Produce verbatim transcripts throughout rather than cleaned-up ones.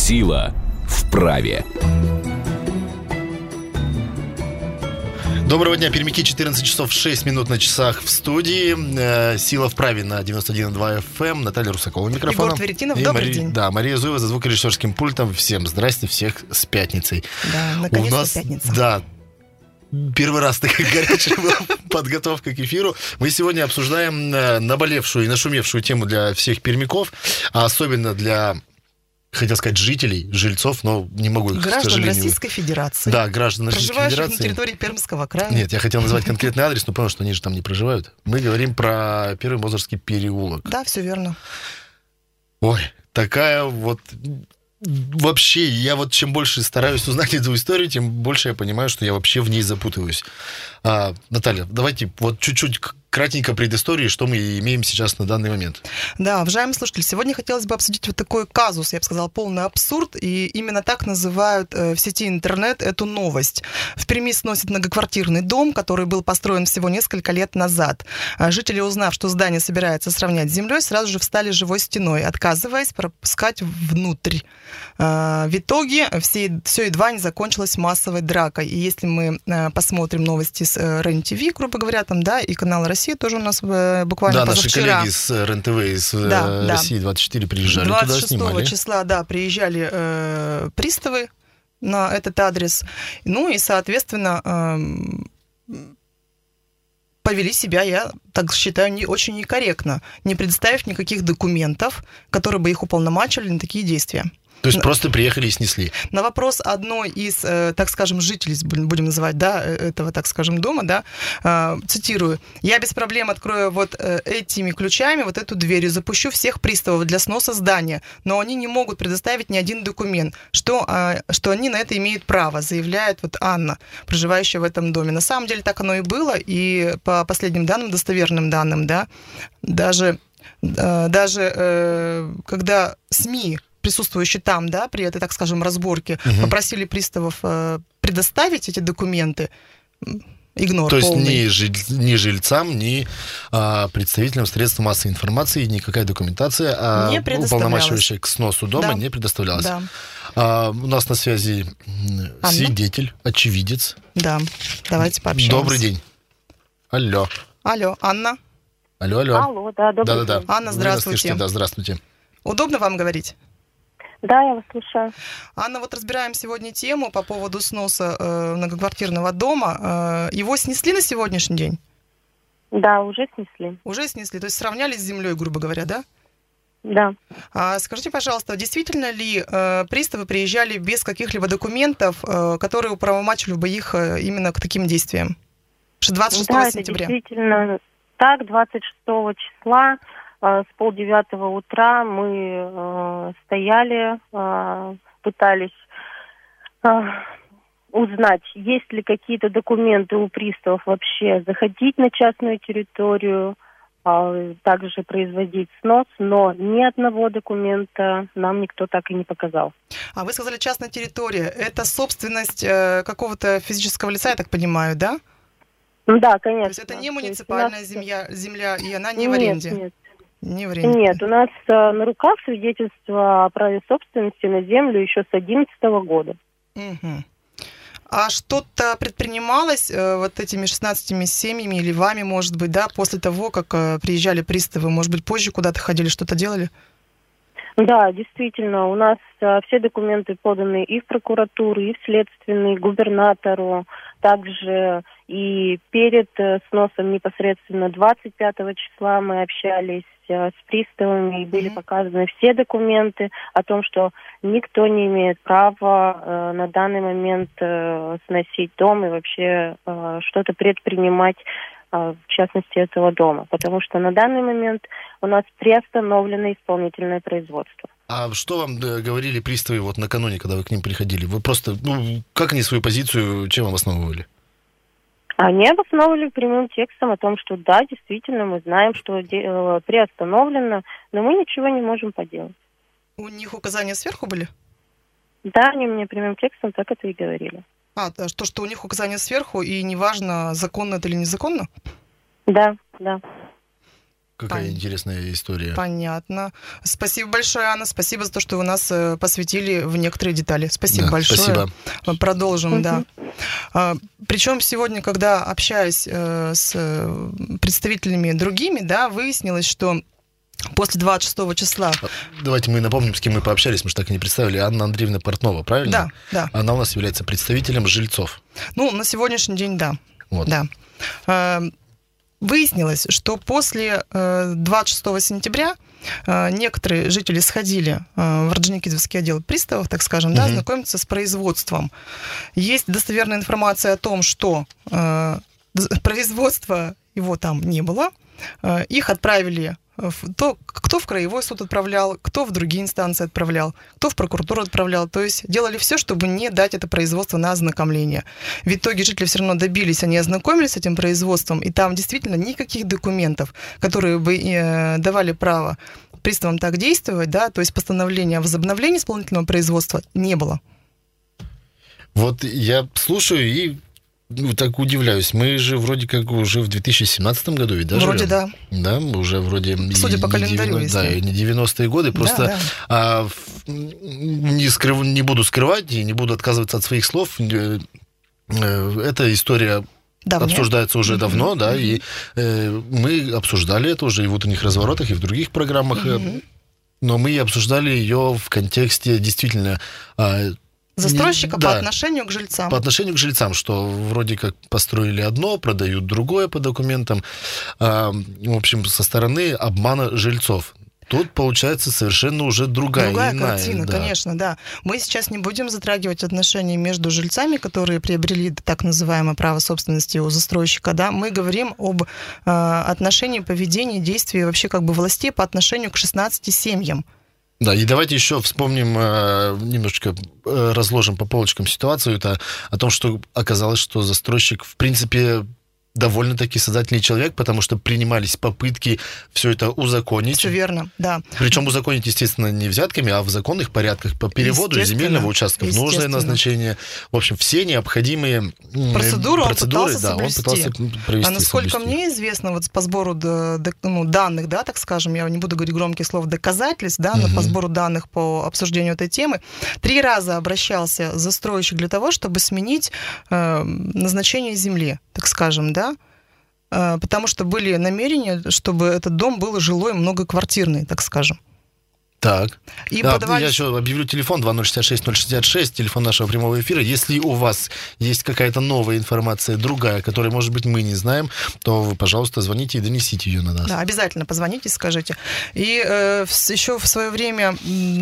Сила в праве. Доброго дня, Пермяки, четырнадцать часов шесть минут на часах в студии. Сила в праве на девяносто один и два эф эм. Наталья Русакова микрофоном. Егор Тверетинов, и добрый Мари... день. Да, Мария Зуева за звукорежиссерским пультом. Всем здрасте, всех с пятницей. Да, наконец-то У нас, пятница. Да, первый раз такая горячая была подготовка к эфиру. Мы сегодня обсуждаем наболевшую и нашумевшую тему для всех пермяков, а особенно для... Хотел сказать жителей, жильцов, но не могу их, граждан к сожалению... Российской Федерации. Да, граждан Российской проживающих Федерации. на территории Пермского края. Нет, я хотел назвать конкретный адрес, но понял, что они же там не проживают. Мы говорим про Первый Мозырский переулок. Да, все верно. Ой, такая вот... Вообще, я вот чем больше стараюсь узнать эту историю, тем больше я понимаю, что я вообще в ней запутываюсь. А, Наталья, давайте вот чуть-чуть кратенько предыстории, что мы имеем сейчас на данный момент. Да, уважаемые слушатели, сегодня хотелось бы обсудить вот такой казус, я бы сказала, полный абсурд, и именно так называют в сети интернет эту новость. В Перми сносит многоквартирный дом, который был построен всего несколько лет назад. Жители, узнав, что здание собирается сравнять с землей, сразу же встали живой стеной, отказываясь пропускать внутрь. В итоге все, все едва не закончилось массовой дракой. И если мы посмотрим новости с РЕН-ТВ, грубо говоря, там, да, и канал России тоже у нас буквально да, позавчера. Да, наши коллеги с РЕН-ТВ и с да, России двадцать четыре приезжали туда, снимали. двадцать шестого числа, да, приезжали э, приставы на этот адрес. Ну и, соответственно, э, повели себя, я так считаю, не, очень некорректно, не предоставив никаких документов, которые бы их уполномачивали на такие действия. То есть просто приехали и снесли. На вопрос одной из, так скажем, жителей, будем называть, да, этого, так скажем, дома, да, цитирую: «Я без проблем открою вот этими ключами вот эту дверь и запущу всех приставов для сноса здания, но они не могут предоставить ни один документ, что, что они на это имеют право», заявляет вот Анна, проживающая в этом доме. На самом деле так оно и было, и по последним данным, достоверным данным, да, даже, даже когда СМИ, присутствующие там, да, при этой, так скажем, разборке, угу. попросили приставов э, предоставить эти документы, игнор То полный. есть ни, жиль, ни жильцам, ни а, представителям средств массовой информации никакая документация, а, уполномачивающая к сносу дома, да. не предоставлялась. Да. А, у нас на связи Анна? Свидетель, очевидец. Да, давайте пообщаемся. Добрый день. Алло. Алло, Анна. Алло, алло. Алло, да, добрый да, да, день. да. Анна, здравствуйте. Слышите, да, здравствуйте. Удобно вам говорить? Да, я вас слушаю. Анна, вот разбираем сегодня тему по поводу сноса э, многоквартирного дома. Э, его снесли на сегодняшний день? Да, уже снесли. Уже снесли, то есть сравняли с землей, грубо говоря, да? Да. А скажите, пожалуйста, действительно ли э, приставы приезжали без каких-либо документов, э, которые уполномачивали бы их э, именно к таким действиям? двадцать шестого да, сентября. Это действительно так, двадцать шестого числа. С полдевятого утра мы э, стояли, э, пытались э, узнать, есть ли какие-то документы у приставов вообще заходить на частную территорию, э, также производить снос, но ни одного документа нам никто так и не показал. А вы сказали, частная территория. Это собственность э, какого-то физического лица, я так понимаю, да? Да, конечно. То есть это не муниципальная земля, земля, и она не в нет, аренде? Нет, Не в аренде. Нет, у нас э, на руках свидетельство о праве собственности на землю еще с две тысячи одиннадцатого года. Угу. А что-то предпринималось э, вот этими шестнадцатью семьями или вами, может быть, да, после того, как э, приезжали приставы? Может быть, позже куда-то ходили, что-то делали? Да, действительно, у нас э, все документы поданы и в прокуратуру, и в следственный, губернатору, также и перед э, сносом непосредственно двадцать пятого числа мы общались э, с приставами, и были mm-hmm. показаны все документы о том, что никто не имеет права э, на данный момент э, сносить дом и вообще э, что-то предпринимать, в частности, этого дома, потому что на данный момент у нас приостановлено исполнительное производство. А что вам говорили приставы вот накануне, когда вы к ним приходили? Вы просто, ну, как они свою позицию, чем обосновывали? Они обосновывали прямым текстом о том, что да, действительно, мы знаем, что де- приостановлено, но мы ничего не можем поделать. У них указания сверху были? Да, они мне прямым текстом так это и говорили. А, то, что у них указания сверху, и неважно, законно это или незаконно? Да, да. какая Пон... интересная история. Понятно. Спасибо большое, Анна. Спасибо за то, что вы нас посвятили в некоторые детали. Спасибо да, большое. Спасибо. Продолжим, да. Причем сегодня, когда общаюсь с представителями другими, да, выяснилось, что после двадцать шестого числа... Давайте мы напомним, с кем мы пообщались, мы же так и не представили. Анна Андреевна Портнова, правильно? Да, да. Она у нас является представителем жильцов. Ну, на сегодняшний день, да. Вот. Да. Выяснилось, что после двадцать шестого сентября некоторые жители сходили в Орджоникидзевский отдел приставов, так скажем, да, угу. знакомиться с производством. Есть достоверная информация о том, что производства его там не было. Их отправили в то, кто в краевой суд отправлял, кто в другие инстанции отправлял, кто в прокуратуру отправлял. То есть делали все, чтобы не дать это производство на ознакомление. В итоге жители все равно добились, они ознакомились с этим производством, и там действительно никаких документов, которые бы э, давали право приставам так действовать, да, то есть постановления о возобновлении исполнительного производства не было. Вот я слушаю и ну, так удивляюсь. Мы же вроде как уже в две тысячи семнадцатом году, ведь, да? Вроде живем? да. Да, мы уже вроде... Судя по календарю, девяностые, да, если... не девяностые годы. Просто да, да. А, не, скрыв, не буду скрывать и не буду отказываться от своих слов. Эта история... Давно. Обсуждается уже mm-hmm. давно, да, mm-hmm. и э, мы обсуждали это уже и в утренних разворотах, и в других программах, mm-hmm. но мы обсуждали ее в контексте действительно... Э, застройщика да, по отношению к жильцам. По отношению к жильцам, что вроде как построили одно, продают другое по документам. Э, в общем, со стороны обмана жильцов. Тут получается совершенно уже другая, другая иная, картина, да. конечно, да. Мы сейчас не будем затрагивать отношения между жильцами, которые приобрели так называемое право собственности у застройщика, да. Мы говорим об э, отношении, поведении, действии вообще как бы властей по отношению к шестнадцати семьям. Да, и давайте еще вспомним, немножечко разложим по полочкам ситуацию. Это о том, что оказалось, что застройщик, в принципе, довольно-таки сознательный человек, потому что принимались попытки все это узаконить. Все верно, да. Причем узаконить, естественно, не взятками, а в законных порядках по переводу земельного участка в нужное назначение. В общем, все необходимые процедуры, процедуры он да, он пытался провести. А насколько соблюсти. Мне известно, вот по сбору ну, данных, да, так скажем, я не буду говорить громкие слова, доказательств, да, угу. но по сбору данных по обсуждению этой темы, три раза обращался застройщик для того, чтобы сменить э, назначение земли, так скажем, да, потому что были намерения, чтобы этот дом был жилой, многоквартирный, так скажем. Так. И да, подавались... Я еще объявлю телефон два ноль шестьдесят шесть ноль шестьдесят шесть, телефон нашего прямого эфира. Если у вас есть какая-то новая информация, другая, которую, может быть, мы не знаем, то вы, пожалуйста, звоните и донесите ее на нас. Да, обязательно позвоните, скажите. И э, еще в свое время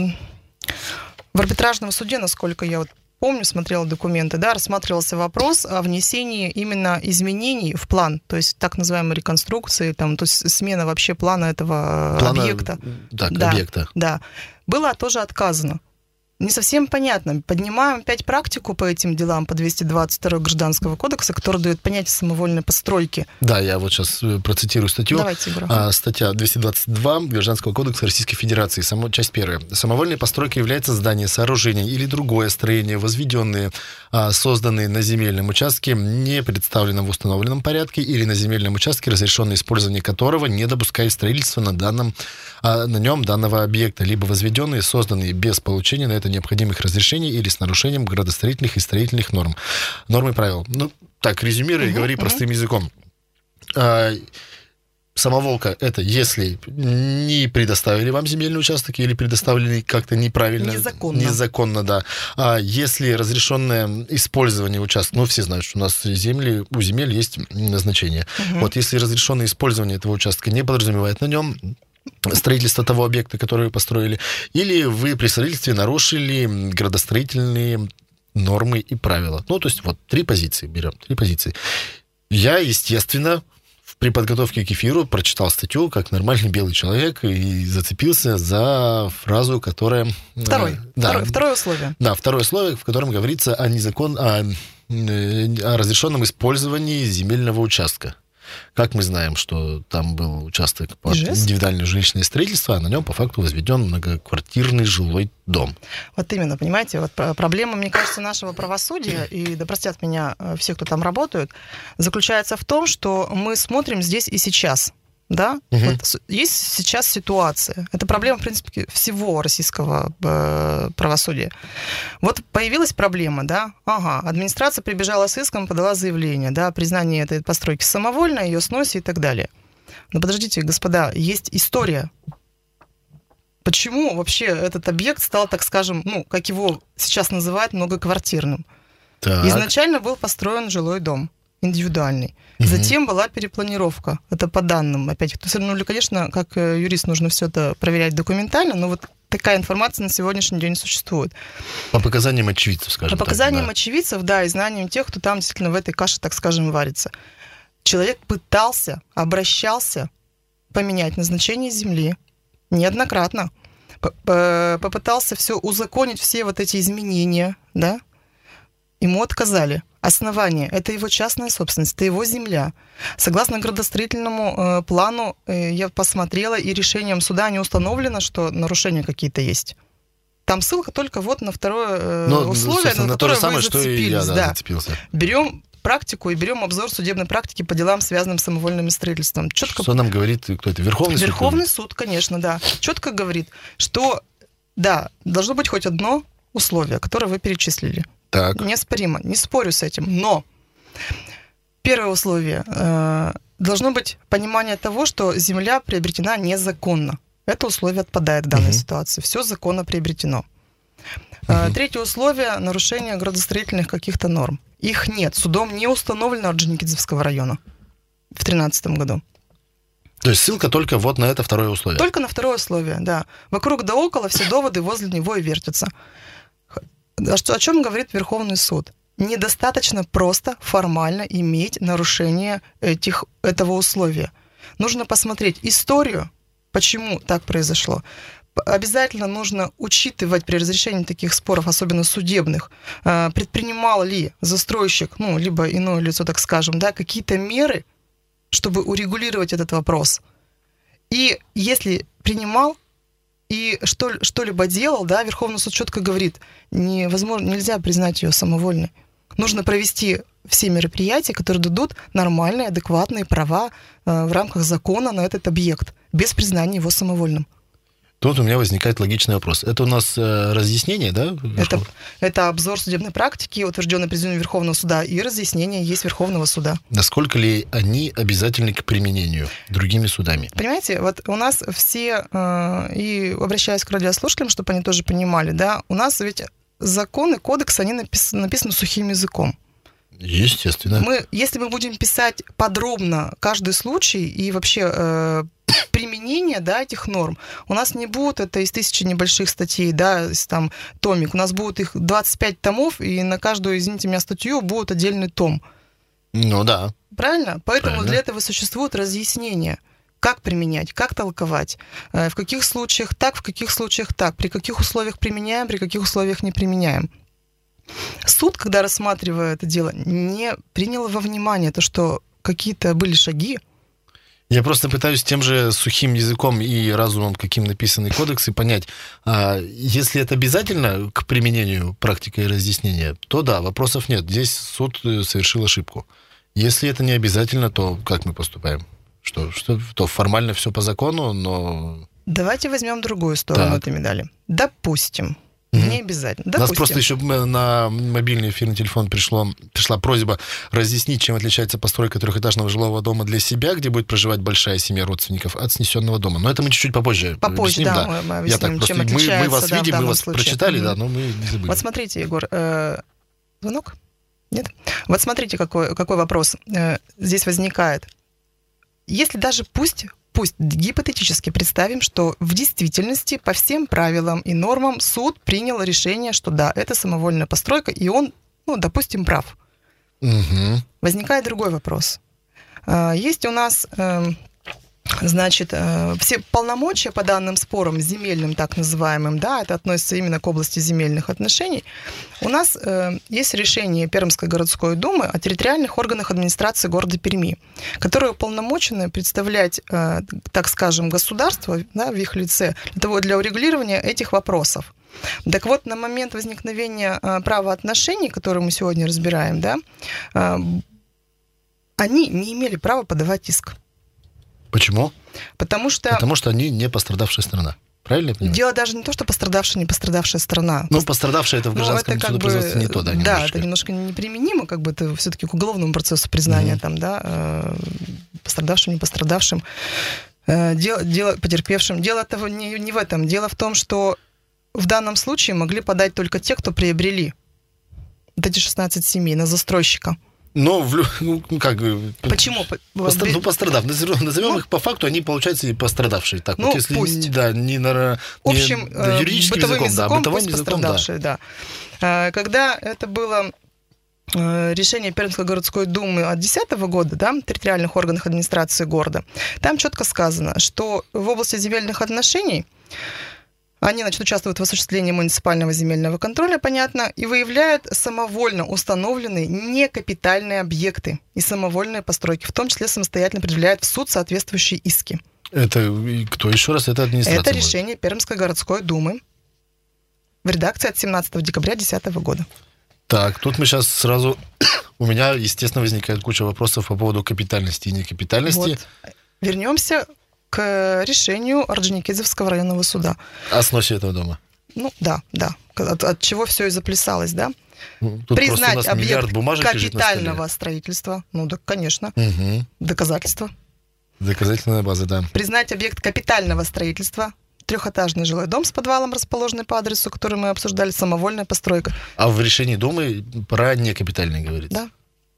в арбитражном суде, насколько я вот помню, смотрела документы, да, рассматривался вопрос о внесении именно изменений в план, то есть так называемой реконструкции, там, то есть смена вообще плана этого плана, объекта. Так, да, объекта. Да. Было тоже отказано. Не совсем понятно. Поднимаем опять практику по этим делам, по двести двадцать второй Гражданского кодекса, который дает понятие самовольной постройки. Да, я вот сейчас процитирую статью. Давайте, Игорь. А, статья двести двадцать два Гражданского кодекса Российской Федерации, само, часть первая. Самовольной постройкой является здание, сооружение или другое строение, возведенные, а, созданные на земельном участке, не представленном в установленном порядке, или на земельном участке, разрешенное использование которого не допускает строительства на, данном, а, на нем данного объекта, либо возведенные, созданные без получения на это необходимых разрешений или с нарушением градостроительных и строительных норм. Норм и правил. Ну, так, резюмируй и uh-huh, говори uh-huh. простым языком. А, самоволка – это если не предоставили вам земельный участок или предоставленный как-то неправильно. Незаконно. Незаконно, да. А если разрешенное использование участка, ну, все знают, что у нас земли, у земель есть назначение. Uh-huh. Вот если разрешенное использование этого участка не подразумевает на нем строительство того объекта, который вы построили, или вы при строительстве нарушили градостроительные нормы и правила. Ну, то есть вот три позиции берем, три позиции. Я, естественно, при подготовке к эфиру прочитал статью как нормальный белый человек и зацепился за фразу, которая... Второй, э, да, второе, второе условие. Да, второе условие, в котором говорится о, незакон... о, о разрешенном использовании земельного участка. Как мы знаем, что там был участок под Ижевск? Индивидуальное жилищное строительство, а на нем по факту возведен многоквартирный жилой дом. Вот именно, понимаете, вот проблема, мне кажется, нашего правосудия, и да простят меня все, кто там работают, заключается в том, что мы смотрим здесь и сейчас. Да? Угу. Вот есть сейчас ситуация. Это проблема, в принципе, всего российского э, правосудия. Вот появилась проблема, да? Ага, администрация прибежала с иском, подала заявление, да, признание этой постройки самовольно, ее сносе и так далее. Но подождите, господа, есть история. Почему вообще этот объект стал, так скажем, ну, как его сейчас называют, многоквартирным? Так. Изначально был построен жилой дом, индивидуальный. Угу. Затем была перепланировка. Это по данным, опять. Ну, конечно, как юрист нужно все это проверять документально, но вот такая информация на сегодняшний день существует. По показаниям очевидцев, скажем По так. показаниям да. очевидцев, да, и знаниям тех, кто там действительно в этой каше, так скажем, варится. Человек пытался, обращался поменять назначение земли неоднократно. Попытался все узаконить, все вот эти изменения, да? Ему отказали. Основание – это его частная собственность, это его земля. Согласно градостроительному э, плану, э, я посмотрела, и решением суда не установлено, что нарушения какие-то есть. Там ссылка только вот на второе э, Но, условие, на, на которое то же самое, вы что и я, да, да. зацепился. Берем практику и берем обзор судебной практики по делам, связанным с самовольным строительством. Четко... Что нам говорит, кто это? Верховный суд? Верховный суд, конечно, да. Четко говорит, что, да, должно быть хоть одно условие, которое вы перечислили. Так. Неоспоримо, не спорю с этим, но первое условие. Э, должно быть понимание того, что земля приобретена незаконно. Это условие отпадает в данной угу. ситуации. Все законно приобретено. Э, угу. Третье условие – нарушение градостроительных каких-то норм. Их нет. Судом не установлено Орджоникидзевского района в две тысячи тринадцатом году. То есть ссылка только вот на это второе условие? Только на второе условие, да. Вокруг да около все доводы возле него и вертятся. О чем говорит Верховный суд? Недостаточно просто формально иметь нарушение этих, этого условия. Нужно посмотреть историю, почему так произошло. Обязательно нужно учитывать при разрешении таких споров, особенно судебных, предпринимал ли застройщик, ну, либо иное лицо, так скажем, да, какие-то меры, чтобы урегулировать этот вопрос. И если принимал, и что, что-либо делал, да, Верховный суд четко говорит, невозможно, нельзя признать ее самовольной. Нужно провести все мероприятия, которые дадут нормальные, адекватные права э, в рамках закона на этот объект, без признания его самовольным. Тут у меня возникает логичный вопрос. Это у нас э, разъяснение, да? Это, это обзор судебной практики, утвержденный Президиумом Верховного суда, и разъяснение есть Верховного суда. Насколько ли они обязательны к применению другими судами? Понимаете, вот у нас все, э, и обращаясь к радиослушателям, чтобы они тоже понимали, да, у нас ведь законы, кодексы, они написаны, написаны сухим языком. Естественно. Мы, если мы будем писать подробно каждый случай и вообще э, применение, да, этих норм, у нас не будет это из тысячи небольших статей, да, из, там, томик, у нас будет их двадцать пять томов, и на каждую, извините меня, статью будет отдельный том. Ну да. Правильно? Поэтому Правильно. для этого существуют разъяснения, как применять, как толковать, э, в каких случаях так, в каких случаях так, при каких условиях применяем, при каких условиях не применяем. Суд, когда рассматривая это дело, не принял во внимание то, что какие-то были шаги. Я просто пытаюсь тем же сухим языком и разумом, каким написаны кодексы, понять, а если это обязательно к применению практика и разъяснения, то да, вопросов нет. Здесь суд совершил ошибку. Если это не обязательно, то как мы поступаем? Что, что то формально все по закону, но... Давайте возьмем другую сторону так. этой медали. Допустим. Угу. Не обязательно. У Допустим. нас просто еще на мобильный эфирный телефон пришло, пришла просьба разъяснить, чем отличается постройка трехэтажного жилого дома для себя, где будет проживать большая семья родственников, от снесенного дома. Но это мы чуть-чуть попозже Попозже, объясним. да, да. мы Я объясним, так просто, чем мы, отличается, мы вас да, видим, в мы вас случае. прочитали, Mm-hmm. да, но мы не забыли. Вот смотрите, Егор, э, звонок? Нет? Вот смотрите, какой, какой вопрос э, здесь возникает. Если даже пусть... Пусть гипотетически представим, что в действительности по всем правилам и нормам суд принял решение, что да, это самовольная постройка, и он, ну, допустим, прав. Угу. Возникает другой вопрос. Есть у нас, значит, все полномочия по данным спорам, земельным так называемым, да, это относится именно к области земельных отношений. У нас есть решение Пермской городской думы о территориальных органах администрации города Перми, которые уполномочены представлять, так скажем, государство, да, в их лице для того, для урегулирования этих вопросов. Так вот, на момент возникновения правоотношений, которые мы сегодня разбираем, да, они не имели права подавать иск. Почему? Потому что... Потому что они не пострадавшая страна. Правильно я понимаю? Дело даже не то, что пострадавшая, не пострадавшая страна. Ну, пострадавшая это в гражданском ну, это судопроизводстве бы, не то, да, Да, немножечко. это немножко неприменимо, как бы это все-таки к уголовному процессу признания, mm-hmm. там, да, э, пострадавшим, не пострадавшим, э, дело, дело, потерпевшим. Дело того не, не в этом. Дело в том, что в данном случае могли подать только те, кто приобрели вот эти шестнадцать семей на застройщика. Но, в, ну, как бы... Почему? Постр... Ну, пострадав. Назовем, назовем ну, их по факту, они, получается, и пострадавшие. Так, ну, вот, если пусть. Да, не на... общем, не, да, юридическим бытовым языком, языком, да, бытовым пусть языком, пострадавшие, да. да. Когда это было решение Пермской городской думы от две тысячи десятого года, да, в территориальных органах администрации города, там четко сказано, что в области земельных отношений они, значит, участвуют в осуществлении муниципального земельного контроля, понятно, и выявляют самовольно установленные некапитальные объекты и самовольные постройки, в том числе самостоятельно предъявляют в суд соответствующие иски. Это кто еще раз? Это администрация? Это может? решение Пермской городской думы в редакции от семнадцатого декабря две тысячи десятого года. Так, тут мы сейчас сразу... У меня, естественно, возникает куча вопросов по поводу капитальности и некапитальности. Вот. Вернемся к решению Орджоникидзевского районного суда. О сносе этого дома. Ну, да, да. От, от чего все и заплясалось, да? Тут признать объект капитального строительства. Ну, да, конечно. Угу. Доказательства. Доказательная база, да. Признать объект капитального строительства. Трехэтажный жилой дом с подвалом, расположенный по адресу, который мы обсуждали, самовольная постройка. А в решении дома про некапитальный говорится? Да.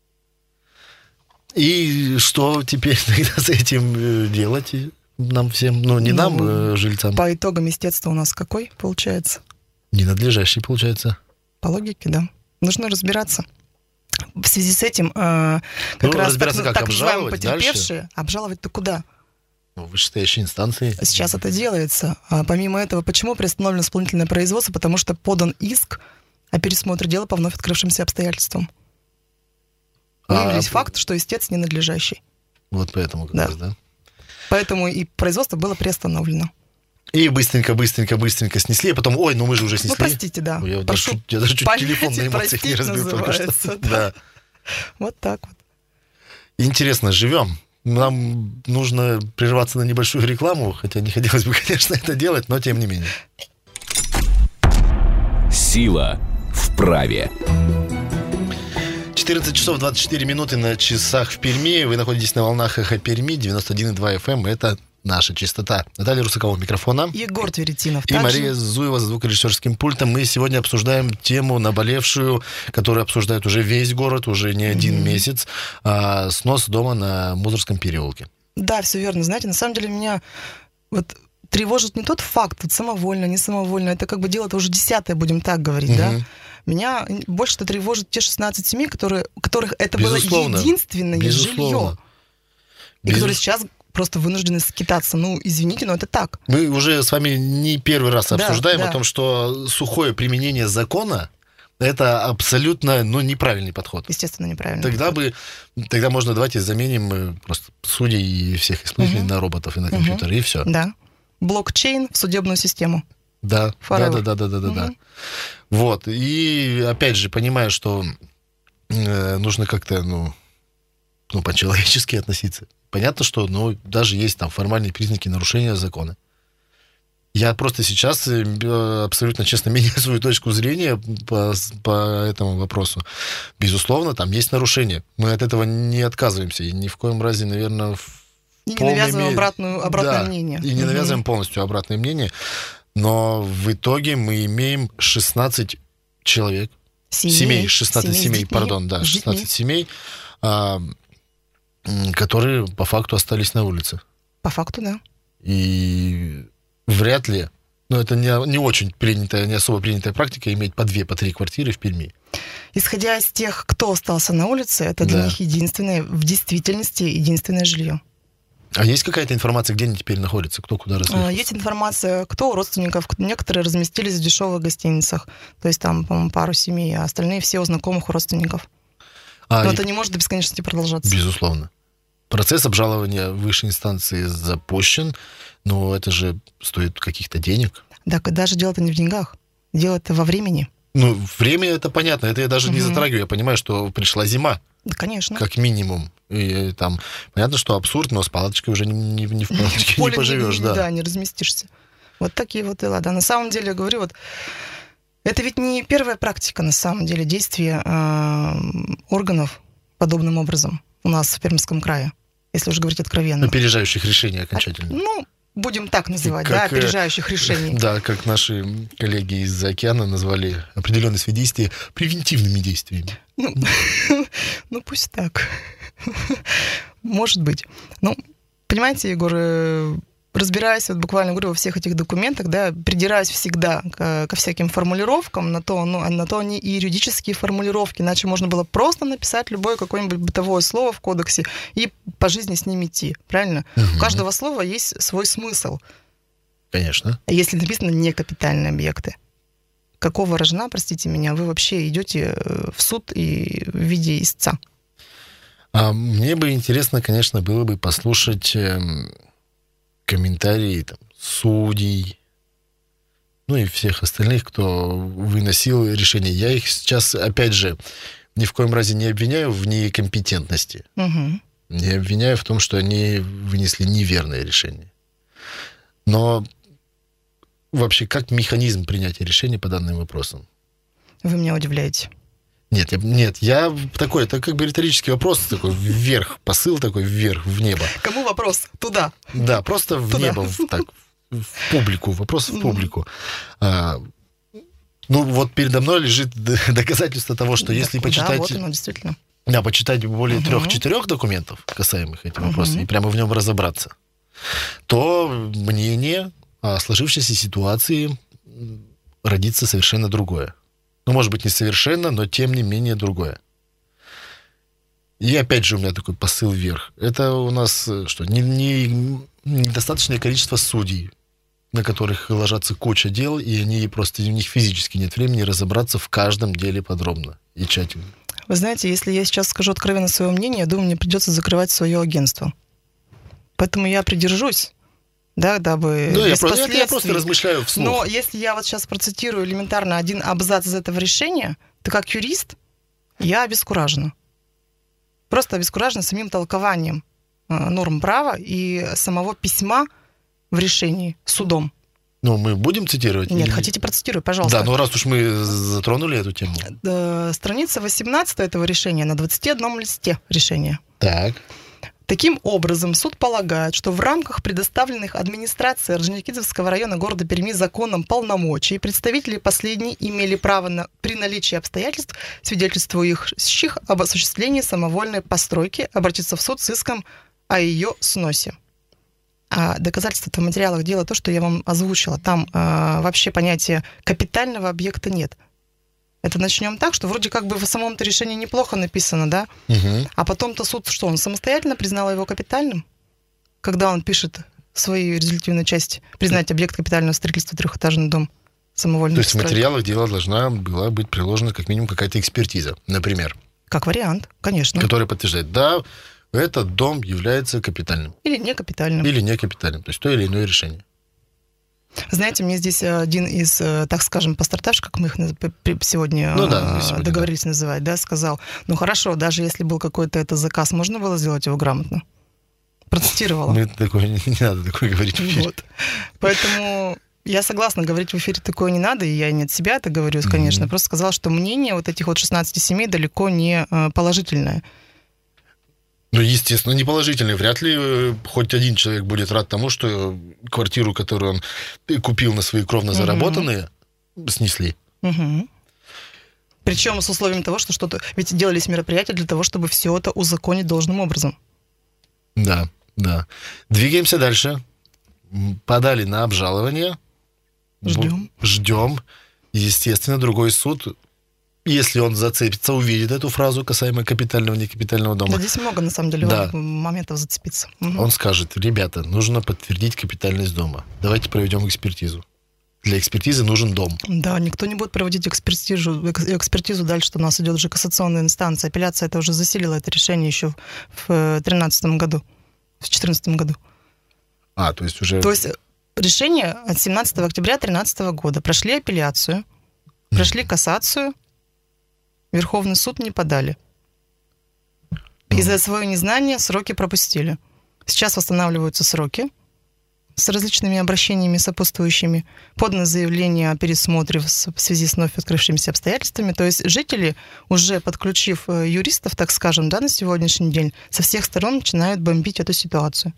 И что теперь тогда с этим делать нам всем? Ну, не ну, нам, жильцам. По итогам истец у нас какой получается? Ненадлежащий, получается. По логике, да. Нужно разбираться. В связи с этим э, как ну, раз разбираться так, как, так называемые потерпевшие, дальше? обжаловать-то куда? В вышестоящей инстанции. Сейчас это делается. А помимо этого, почему приостановлено исполнительное производство? Потому что подан иск о пересмотре дела по вновь открывшимся обстоятельствам. Выявились а, факты, что истец ненадлежащий. Вот поэтому как да. раз, да? Поэтому и производство было приостановлено. И быстренько-быстренько-быстренько снесли, а потом, ой, ну мы же уже снесли. Ну, простите, да. Ой, я, Прошу, даже, я даже чуть понятие, телефон на эмоциях не разбил только что. Да. Да. Вот так вот. Интересно, живем. Нам нужно прерваться на небольшую рекламу, хотя не хотелось бы, конечно, это делать, но тем не менее. Сила в праве. четырнадцать часов двадцать четыре минуты на часах в Перми. Вы находитесь на волнах Эхо Перми, девяносто один и два эф эм. Это наша частота. Наталья Русакова у микрофона. Егор Тверетинов. И также. Мария Зуева за звукорежиссерским пультом. Мы сегодня обсуждаем тему наболевшую, которую обсуждает уже весь город, уже не один mm-hmm. месяц. А, снос дома на Мусорском переулке. Да, все верно. Знаете, на самом деле меня вот тревожит не тот факт, вот самовольно, не самовольно. Это как бы дело-то уже десятое, будем так говорить, mm-hmm. да? Меня больше-то тревожит те шестнадцать семей, которые, которых это Безусловно. было единственное Безусловно. жилье. И Безус... которые сейчас просто вынуждены скитаться. Ну, извините, но это так. Мы уже с вами не первый раз обсуждаем да, да. о том, что сухое применение закона – это абсолютно ну, неправильный подход. Естественно, неправильный Тогда подход. бы, тогда можно давайте заменим просто судей и всех исполнителей угу. на роботов и на компьютеры, угу. и все. Да. Блокчейн в судебную систему. Да, да, да, да, да, да, угу. да. Вот. И опять же, понимая, что э, нужно как-то, ну, ну, по-человечески относиться. Понятно, что ну, даже есть там формальные признаки нарушения закона. Я просто сейчас абсолютно честно меняю свою точку зрения по, по этому вопросу. Безусловно, там есть нарушения. Мы от этого не отказываемся. И ни в коем разе, наверное, в И не навязываем мере... обратную, обратное да, мнение. И не навязываем угу. полностью обратное мнение. Но в итоге мы имеем шестнадцать человек. Семей. Семей, шестнадцать семей, семей пардон, да, шестнадцать семей, а, которые по факту остались на улице. По факту, да. И вряд ли, ну, это не, не очень принятая, не особо принятая практика иметь по две, по три квартиры в Перми. Исходя из тех, кто остался на улице, это для да. них единственное, в действительности, единственное жилье. А есть какая-то информация, где они теперь находятся? Кто куда разъехался? Есть информация, кто у родственников. Некоторые разместились в дешевых гостиницах. То есть там, по-моему, пару семей, а остальные все у знакомых, у родственников. А, Но и... это не может до бесконечности продолжаться. Безусловно. Процесс обжалования высшей инстанции запущен, но это же стоит каких-то денег. Да, даже дело-то не в деньгах. Дело-то во времени. Ну, время это понятно, это я даже Мгм. не затрагиваю, я понимаю, что пришла зима, Да, конечно. как минимум. И там понятно, что абсурд, но с палочкой уже не, не- не в палочке не Поле поживешь, да. Да, не разместишься. Вот такие вот дела. Да, на самом деле, я говорю, вот это ведь не первая практика, на самом деле, действия э, органов подобным образом у нас в Пермском крае, если уже говорить откровенно. Опережающих решений окончательно. Ну, будем так называть, Как, да, э, опережающих решений. Да, как наши коллеги из океана назвали определенные свои действия превентивными действиями. Ну, ну, пусть так. Может быть. Ну, понимаете, Егор, э, разбираясь, вот буквально говорю, во всех этих документах, да, придираюсь всегда ко, ко всяким формулировкам, на то, ну, а на то они и юридические формулировки, иначе можно было просто написать любое какое-нибудь бытовое слово в кодексе и по жизни с ним идти, правильно? Мгм. У каждого слова есть свой смысл. Конечно. А если написано некапитальные объекты, какого рожна, простите меня, вы вообще идете э, в суд и в виде истца? А мне бы интересно, конечно, было бы послушать эм, комментарии там, судей, ну и всех остальных, кто выносил решение. Я их сейчас, опять же, ни в коем разе не обвиняю в некомпетентности. Мгм. Не обвиняю в том, что они вынесли неверное решение. Но вообще, как механизм принятия решения по данным вопросам? Вы меня удивляете. Нет, я, нет, я такой, это как бы риторический вопрос, такой вверх, посыл такой вверх, в небо. Кому вопрос? Туда. Да, просто в Туда. небо, в, так, в публику, вопрос в Мгм. публику. А, ну, вот передо мной лежит д- доказательство того, что если Да, почитать, Да, вот оно, действительно. да, почитать более Мгм. трех-четырех документов, касаемых этим Мгм. вопросом, и прямо в нем разобраться, то мнение о сложившейся ситуации м, родится совершенно другое. Ну, может быть, не совершенно, но тем не менее другое. И опять же у меня такой посыл вверх. Это у нас э, что, не, не- недостаточное количество судей, на которых ложатся куча дел, и они просто, у них физически нет времени разобраться в каждом деле подробно и тщательно. Вы знаете, если я сейчас скажу откровенно свое мнение, я думаю, мне придется закрывать свое агентство. Поэтому я придержусь, да, дабы Ну, я, без просто, это я просто последствий. размышляю вслух. Но если я вот сейчас процитирую элементарно один абзац из этого решения, то как юрист я обескуражена. Просто обескуражена самим толкованием э, норм права и самого письма в решении судом. Ну, мы будем цитировать? Нет, или- хотите, процитирую, пожалуйста. Да, ну раз уж мы затронули эту тему. Э, Страница восемнадцать этого решения на двадцати одном листе решения. Так. Таким образом, суд полагает, что в рамках предоставленных администрацией Орджоникидзевского района города Перми законом полномочий представители последней имели право на, при наличии обстоятельств, свидетельствующих об осуществлении самовольной постройки, обратиться в суд с иском о ее сносе. А доказательство в материалах дела то, что я вам озвучила. Там э, вообще понятия капитального объекта нет. Это начнем так, что вроде как бы в самом-то решении неплохо написано, да? Угу. А потом-то суд что, он самостоятельно признал его капитальным? Когда он пишет в своей резолютивной части признать объект капитального строительства трехэтажный дом самовольной То есть в постройки. материалах дела должна была быть приложена как минимум какая-то экспертиза, например, Как вариант, конечно. которая подтверждает, да, этот дом является капитальным Или не капитальным. или не капитальным, то есть то или иное решение. Знаете, мне здесь один из, э, так скажем, пострадавших, как мы их наз- п- п- сегодня, Ну да, э, сегодня, договорились называть, да, сказал, ну хорошо, даже если был какой-то это заказ, можно было сделать его грамотно? Процитировала. Мы такое, не, не надо такое говорить в эфире. Вот. Поэтому я согласна, говорить в эфире такое не надо, и я не от себя это говорю, конечно. Мгм. Просто сказала, что мнение вот этих вот шестнадцати семей далеко не э, положительное. Ну, естественно, не положительный. Вряд ли э, хоть один человек будет рад тому, что квартиру, которую он купил на свои кровно Мгм. заработанные, снесли. Угу. Причем с условием того, что что-то... Ведь делались мероприятия для того, чтобы все это узаконить должным образом. Да, да. Двигаемся дальше. М, Подали на обжалование. Ждем. Бу- Ждем. Естественно, другой суд, если он зацепится, увидит эту фразу касаемо капитального, некапитального дома. Да, здесь много, на самом деле, Да. моментов зацепиться. Мгм. Он скажет, ребята, нужно подтвердить капитальность дома. Давайте проведем экспертизу. Для экспертизы нужен дом. Да, никто не будет проводить экспертизу, экс- экспертизу дальше, что у нас идет уже кассационная инстанция. Апелляция это уже заселила это решение еще в тринадцатом году, в четырнадцатом году. А, то есть уже... То есть решение от семнадцатого октября две тысячи тринадцатого года прошли апелляцию, Прошли кассацию, Верховный суд не подали. И за свое незнание сроки пропустили. Сейчас восстанавливаются сроки с различными обращениями сопутствующими, подано заявление о пересмотре в связи с вновь открывшимися обстоятельствами. То есть жители, уже подключив юристов, так скажем, да, на сегодняшний день, со всех сторон начинают бомбить эту ситуацию.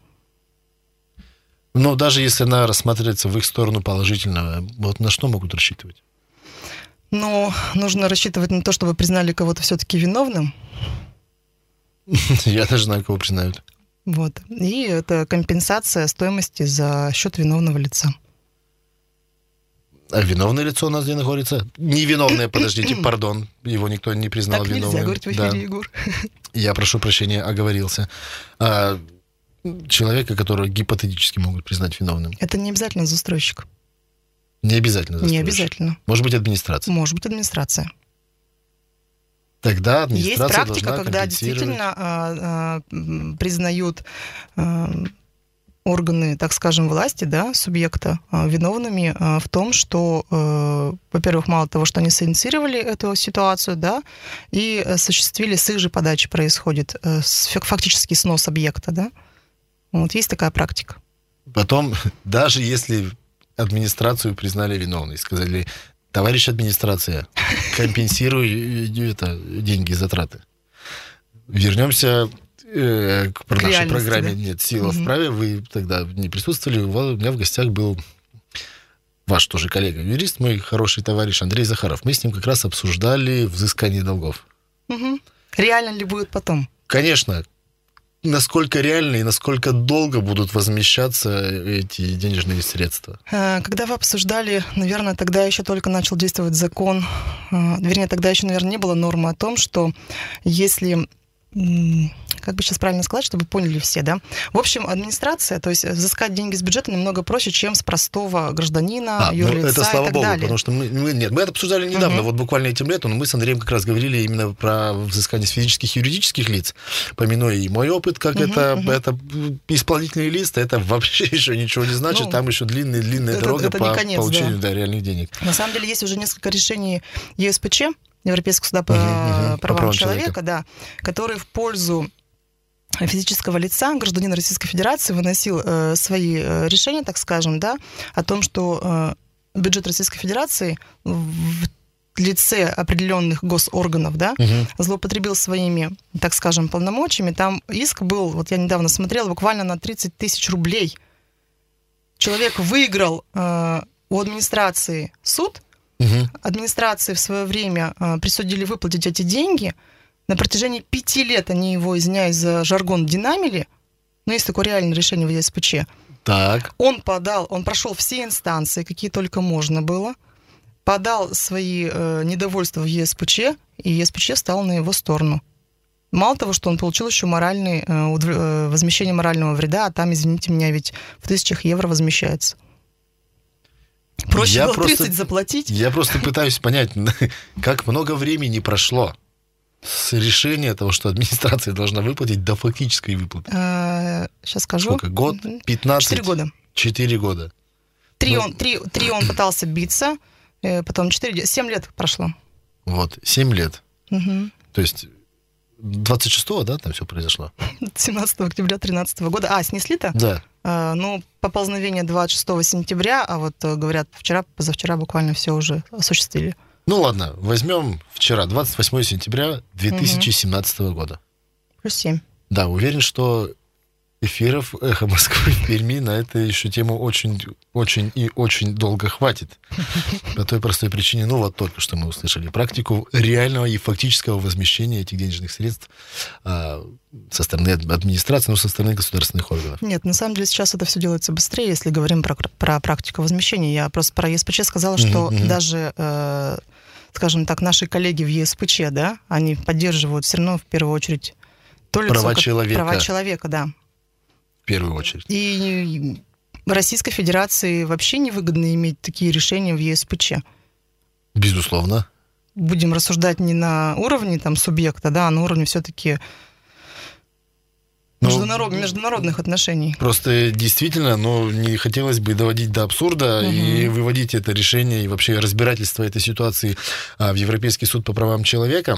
Но даже если она рассматривается в их сторону положительно, вот на что могут рассчитывать? Ну, нужно рассчитывать на то, чтобы признали кого-то все-таки виновным. Я даже знаю, кого признают. Вот. И это компенсация стоимости за счет виновного лица. А виновное лицо у нас где находится? Невиновное, подождите, пардон. Его никто не признал так виновным. Так нельзя говорить в эфире, да. Егор. Я прошу прощения, оговорился. А, человека, которого гипотетически могут признать виновным. Это не обязательно застройщик. Не обязательно застройщик. Не обязательно. Может быть, администрация. Может быть, администрация. Тогда администрация Есть практика, должна когда действительно а, а, признают а, органы, так скажем, власти, да, субъекта а, виновными а, в том, что, а, во-первых, мало того, что они синициировали эту ситуацию, да, и осуществили с их же подачи происходит а, фактически снос объекта, да. Вот есть такая практика. Потом, даже если администрацию признали виновной, сказали: товарищ администрация, компенсируй это, деньги, затраты. Вернемся э, к, к нашей программе. Да? Нет, «Сила угу. в праве». Вы тогда не присутствовали. У меня в гостях был ваш тоже коллега, юрист, мой хороший товарищ Андрей Захаров. Мы с ним как раз обсуждали взыскание долгов. Угу. Реально ли будет потом? Конечно. Насколько реально и насколько долго будут возмещаться эти денежные средства? Когда вы обсуждали, наверное, тогда еще только начал действовать закон, вернее, тогда еще, наверное, не было нормы о том, что если... Как бы сейчас правильно сказать, чтобы поняли все, да? В общем, администрация, то есть взыскать деньги с бюджета намного проще, чем с простого гражданина, а, юрлица ну, это, слава и так богу, далее. Потому что мы, мы, нет, мы это обсуждали недавно, угу. вот буквально этим летом, но мы с Андреем как раз говорили именно про взыскание с физических и юридических лиц, помянуя и мой опыт, как угу, это, угу. это исполнительный лист, это вообще еще ничего не значит, ну, там еще длинная-длинная дорога это по конец, получению да. Да, реальных денег. На самом деле есть уже несколько решений ЕСПЧ, Европейского суда по, угу, угу, по правам человека, человека, да, которые в пользу физического лица, гражданина Российской Федерации, выносил э, свои э, решения, так скажем, да, о том, что э, бюджет Российской Федерации в лице определенных госорганов, да, угу. злоупотребил своими, так скажем, полномочиями. Там иск был, вот я недавно смотрела, буквально на тридцать тысяч рублей. Человек выиграл э, у администрации суд, угу. администрации в свое время э, присудили выплатить эти деньги. На протяжении пяти лет они его, извиняюсь за жаргон, динамили. Но есть такое реальное решение в ЕСПЧ. Так. Он подал, он прошел все инстанции, какие только можно было, подал свои э, недовольства в ЕСПЧ, и ЕСПЧ стал на его сторону. Мало того, что он получил еще моральный, э, возмещение морального вреда, а там, извините меня, ведь в тысячах евро возмещается. Проще я было просто, тридцать заплатить. Я просто пытаюсь понять, как много времени прошло с решения того, что администрация должна выплатить, до фактической выплаты. А, сейчас скажу. Сколько? Год? пятнадцать? Четыре года. Четыре года. Три, ну, он, три, три он пытался биться, потом четыре, семь лет прошло. Вот, семь лет. Угу. То есть двадцать шестого, да, там все произошло? семнадцатого октября тринадцатого года. А, снесли-то? Да. А, ну, поползновение двадцать шестого сентября, а вот, говорят, вчера, позавчера буквально все уже осуществили. Ну ладно, возьмем вчера, двадцать восьмого сентября две тысячи семнадцатого угу. года. Плюс семь. Да, уверен, что эфиров «Эхо Москвы» в Перми на эту еще тему очень, очень и очень долго хватит. По той простой причине, ну вот только что мы услышали практику реального и фактического возмещения этих денежных средств а, со стороны администрации, ну, со стороны государственных органов. Нет, на самом деле сейчас это все делается быстрее, если говорим про, про практику возмещения. Я просто про ЕСПЧ сказала, что mm-hmm. даже, э, скажем так, наши коллеги в ЕСПЧ, да, они поддерживают все равно в первую очередь то лицо, права как, человека. Права человека, да. В первую очередь. И Российской Федерации вообще невыгодно иметь такие решения в ЕСПЧ. Безусловно. Будем рассуждать не на уровне там, субъекта, да, а на уровне все-таки Ну, Международ- международных отношений. Просто действительно, ну, не хотелось бы доводить до абсурда Мгм. и выводить это решение и вообще разбирательство этой ситуации а, в Европейский суд по правам человека.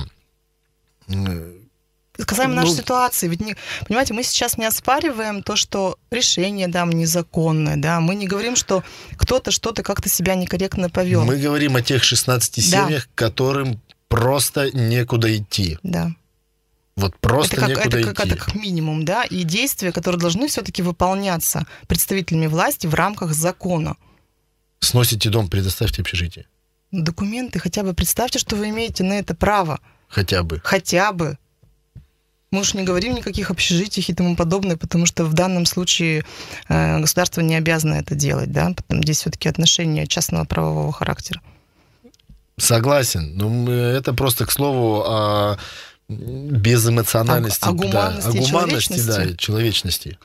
Касаемо Ну, нашей ситуации, ведь не, понимаете, мы сейчас не оспариваем то, что решение, да, незаконное, да, мы не говорим, что кто-то что-то как-то себя некорректно повел. Мы говорим о тех шестнадцати Да. семьях, которым просто некуда идти. Да. Вот просто это, как, некуда это, как, идти. это как минимум, да, и действия, которые должны все-таки выполняться представителями власти в рамках закона. Сносите дом, предоставьте общежитие. Документы, хотя бы представьте, что вы имеете на это право. Хотя бы. Хотя бы. Мы уж не говорим никаких общежитиях и тому подобное, потому что в данном случае э, государство не обязано это делать, да, потому здесь все-таки отношения частного правового характера. Согласен. Но мы- это просто, к слову, о безэмоциональности. О- о да, гуманности о и гуманности, да, человечности. и человечности.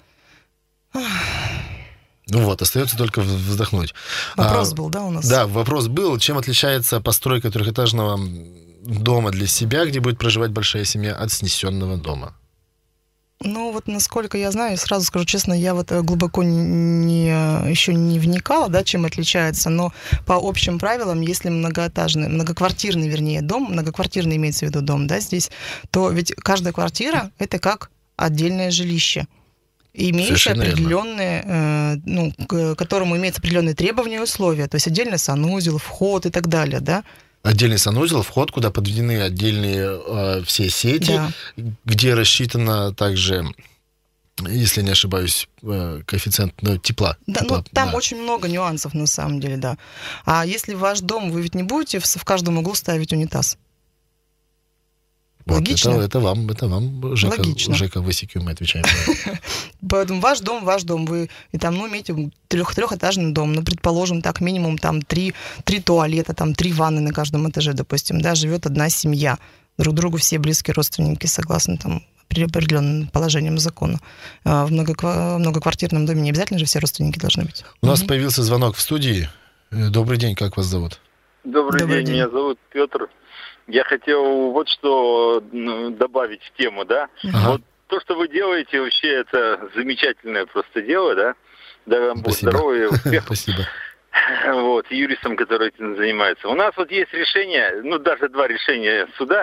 Ну вот, остается только вздохнуть. Вопрос А, был, да, у нас? Да, вопрос был, чем отличается постройка трехэтажного дома для себя, где будет проживать большая семья, от снесенного дома? Ну, вот насколько я знаю, сразу скажу честно, я вот э, глубоко не, не- еще не вникала, да, чем отличается, но по общим правилам, если многоэтажный, многоквартирный, вернее, дом, многоквартирный имеется в виду дом, да, здесь, то ведь каждая квартира — это как отдельное жилище, имеющее Совершенно верно. определенные, э, ну, к которому имеются определенные требования и условия, то есть отдельный санузел, вход и так далее, да. Отдельный санузел, вход, куда подведены отдельные э, все сети, Да. где рассчитано также, если не ошибаюсь, э, коэффициент ну, тепла. Да, Тепла, ну там да. очень много нюансов на самом деле, да. А если ваш дом, вы ведь не будете в, в каждом углу ставить унитаз? Вот, Логично? Это, это вам, это вам, Жека, Логично. Жека Высекью, мы отвечаем. Поэтому ваш дом, ваш дом, вы и там, ну, имеете трех, трехэтажный дом, ну, предположим, так, минимум там три, три туалета, там три ванны на каждом этаже, допустим, да, живет одна семья, друг другу все близкие родственники, согласно там при определенным положениям закона. А в многоква- многоквартирном доме не обязательно же все родственники должны быть. У нас Мгм. появился звонок в студии. Э, Добрый день, как вас зовут? Добрый, Добрый день, день. меня зовут Петр. Я хотел вот что ну, добавить в тему, да. Ага. Вот то, что вы делаете, вообще это замечательное просто дело, да. Дай вам Бог Спасибо. здоровья, успехов. Спасибо. Вот, юристам, которые этим занимаются. У нас вот есть решение, ну даже два решения суда,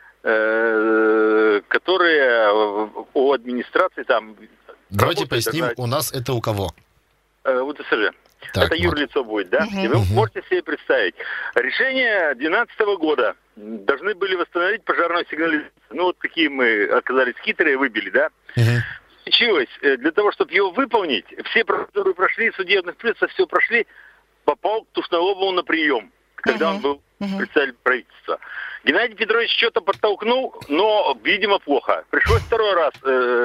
э, которые у администрации там... Давайте работают, поясним, да, у нас это у кого? э, у ТСЖ. Так, Это вот. юрлицо будет, да? Мгм. И вы Мгм. можете себе представить. Решение две тысячи двенадцатого года должны были восстановить пожарную сигнализацию. Ну, вот какие мы оказались хитрые, выбили, да? Мгм. Случилось, э, для того, чтобы его выполнить, все процедуры прошли, судебных приставов, все прошли, попал к Тушнолобову на прием, когда Мгм. он был Мгм. председатель правительства. Геннадий Петрович что-то подтолкнул, но, видимо, плохо. Пришлось второй раз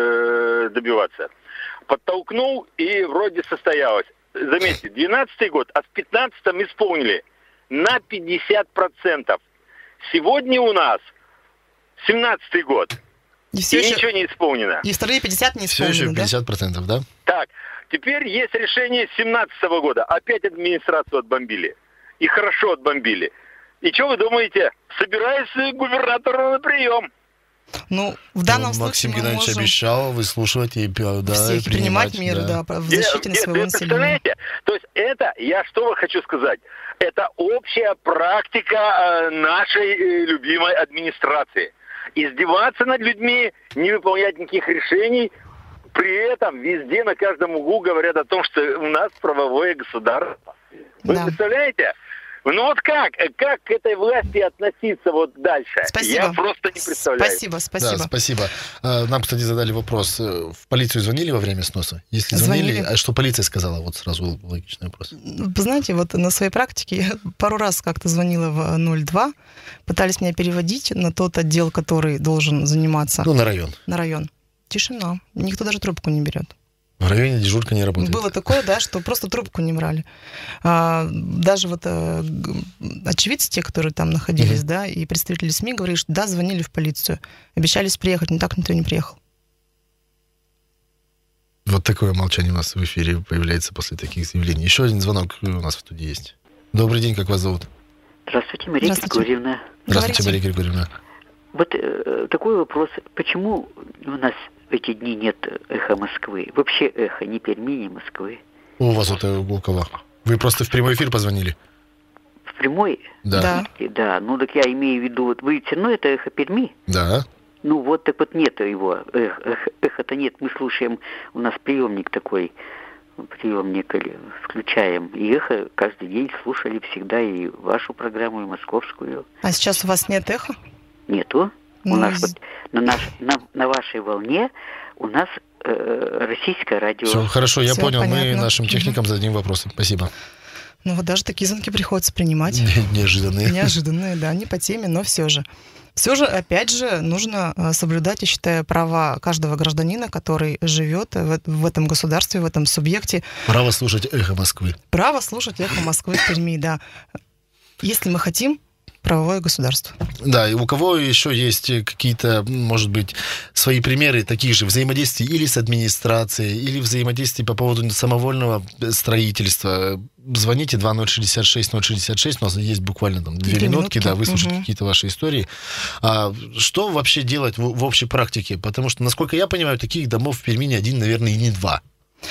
э, добиваться. Подтолкнул, и вроде состоялось. Заметьте, двенадцатый год, а в пятнадцатом исполнили на пятьдесят процентов. Сегодня у нас семнадцатый год, И и все еще... ничего не исполнено. И вторые пятьдесят не Все еще исполнены, да? пятьдесят процентов, да? Так, теперь есть решение семнадцатого года. Опять администрацию отбомбили. И хорошо отбомбили. И что вы думаете? Собираюсь к губернатору на прием. Ну, в данном Ну, случае Максим мы Геннадьевич можем обещал выслушивать и э, да, всех и принимать меры, да, в защите Нет, своего вы населения. представляете? То есть это, я что хочу сказать, это общая практика э, нашей э, любимой администрации. Издеваться над людьми, не выполнять никаких решений, при этом везде на каждом углу говорят о том, что у нас правовое государство. Вы Да. представляете? Ну вот как? Как к этой власти относиться вот дальше? Спасибо. Я просто не представляю. Спасибо, Да, спасибо. спасибо. А, Нам, кстати, задали вопрос. э, В полицию звонили во время сноса? Если звонили, Звонили. а что полиция сказала? Вот сразу логичный вопрос. Вы знаете, вот на своей практике я пару раз как-то звонила в ноль два, пытались меня переводить на тот отдел, который должен заниматься Ну, на район. на район. Тишина. Никто даже трубку не берет. В районе дежурка не работает. Было такое, да, что просто трубку не брали. А, даже вот а, г- очевидцы, те, которые там находились, Мгм. да, и представители СМИ говорили, что да, звонили в полицию, обещались приехать, но так никто не приехал. Вот такое молчание у нас в эфире появляется после таких заявлений. Еще один звонок у нас в студии есть. Добрый день, как вас зовут? Здравствуйте, Мария Здравствуйте. Григорьевна. Здравствуйте, Говорите. Мария Григорьевна. Вот э, такой вопрос. Почему у нас эти дни нет эхо Москвы. Вообще эхо, ни Перми, ни Москвы. У вас это у кого? Вы просто в прямой эфир позвонили? В прямой? Да. Да. Да, ну так я имею в виду, вот вы все равно это эхо Перми? Да. Ну вот так вот нет его, эх, эх, эхо-то нет, мы слушаем, у нас приемник такой, приемник включаем, и эхо каждый день слушали всегда и вашу программу, и московскую. А сейчас у вас нет эха? Нету. Ну, у нас из- вот на, наш, на, на вашей волне у нас э, российское радио. Все, хорошо, я Всё понял. Мы понятно. нашим техникам зададим вопросы. Спасибо. Ну вот даже такие звонки приходится принимать. Не- Неожиданные. Неожиданные, да, не по теме, но все же. Все же, опять же, нужно э, соблюдать, я считаю, права каждого гражданина, который живет в, в этом государстве, в этом субъекте. Право слушать эхо Москвы. Право слушать эхо Москвы в Перми, да. Если мы хотим правовое государство. Да, и у кого еще есть какие-то, может быть, свои примеры таких же взаимодействий или с администрацией, или взаимодействий по поводу самовольного строительства, звоните два ноль шестьдесят шесть ноль шестьдесят шесть, у нас есть буквально там две Две минутки, минутки. да, выслушать Мгм. какие-то ваши истории. А что вообще делать в, в общей практике? Потому что, насколько я понимаю, таких домов в Перми не один, наверное, и не два.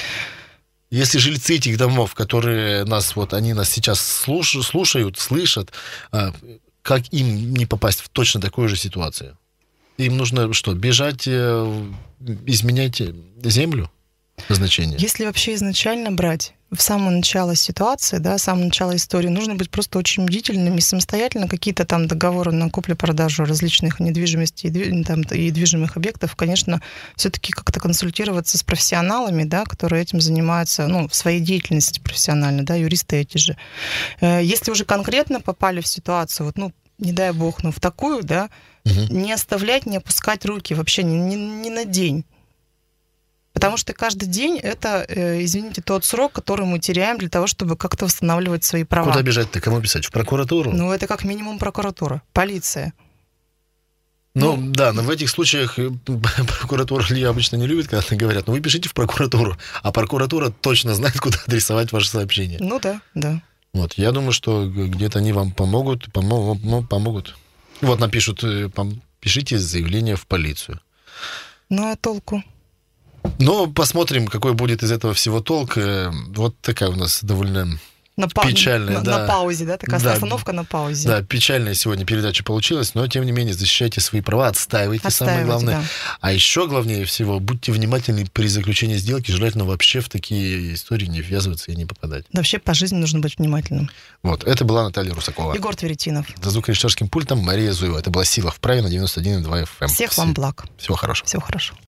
Если жильцы этих домов, которые нас, вот они нас сейчас слуш- слушают, слышат, а, как им не попасть в точно такую же ситуацию? Им нужно что, бежать, э, изменять землю, назначение? Если вообще изначально брать в самое начало ситуации, да, в самое начало истории, нужно быть просто очень бдительными, самостоятельно какие-то там договоры на куплю-продажу различных недвижимости и, дви- там, и движимых объектов, конечно, все-таки как-то консультироваться с профессионалами, да, которые этим занимаются, ну, в своей деятельности профессионально, да, юристы эти же. Э, Если уже конкретно попали в ситуацию, вот, ну, не дай бог, ну, в такую, да, Мгм. не оставлять, не опускать руки вообще ни, ни, ни на день. Потому что каждый день это, э, извините, тот срок, который мы теряем для того, чтобы как-то восстанавливать свои права. Куда бежать-то? Кому писать? В прокуратуру? Ну, это как минимум прокуратура, полиция. Ну, ну- да, но в этих случаях э, прокуратура ли обычно не любит, когда говорят, ну вы пишите в прокуратуру, а прокуратура точно знает, куда адресовать ваше сообщение. Ну да, да. Вот, я думаю, что где-то они вам помогут, помо- ну, помогут. Вот напишут, э, пом- пишите заявление в полицию. Ну, а толку? Но посмотрим, какой будет из этого всего толк. Э, Вот такая у нас довольно На, па- Печальная, на, да. на паузе, да? Такая Да. остановка на паузе. да, печальная сегодня передача получилась, но тем не менее защищайте свои права, отстаивайте, самое Отстаивать, главное. да. А еще главнее всего, будьте внимательны при заключении сделки, желательно вообще в такие истории не ввязываться и не попадать. Вообще по жизни нужно быть внимательным. Вот, это была Наталья Русакова. Егор Тверетинов. За звукорежиссерским пультом Мария Зуева. Это была «Сила в праве» на девяносто один и два эф эм. Всех вам благ. Всего хорошего. Всего хорошего.